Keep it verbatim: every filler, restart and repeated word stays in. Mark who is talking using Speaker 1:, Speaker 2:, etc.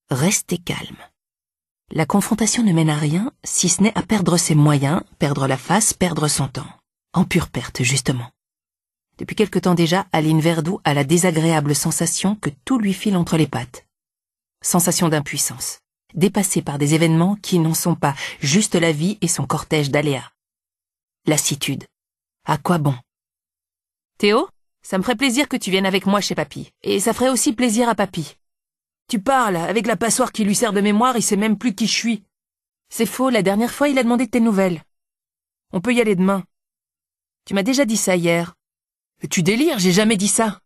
Speaker 1: Restez calme. La confrontation ne mène à rien, si ce n'est à perdre ses moyens, perdre la face, perdre son temps. En pure perte, justement. Depuis quelque temps déjà, Aline Verdoux a la désagréable sensation que tout lui file entre les pattes. Sensation d'impuissance, dépassée par des événements qui n'en sont pas, juste la vie et son cortège d'aléas. Lassitude. À quoi bon? Théo, ça me ferait plaisir que tu viennes avec moi chez papy, et ça ferait aussi plaisir à papy. Tu parles, avec la passoire qui lui sert de mémoire, il sait même plus qui je suis. C'est faux, la dernière fois il a demandé de tes nouvelles. On peut y aller demain. Tu m'as déjà dit ça hier. Tu délires, j'ai jamais dit ça.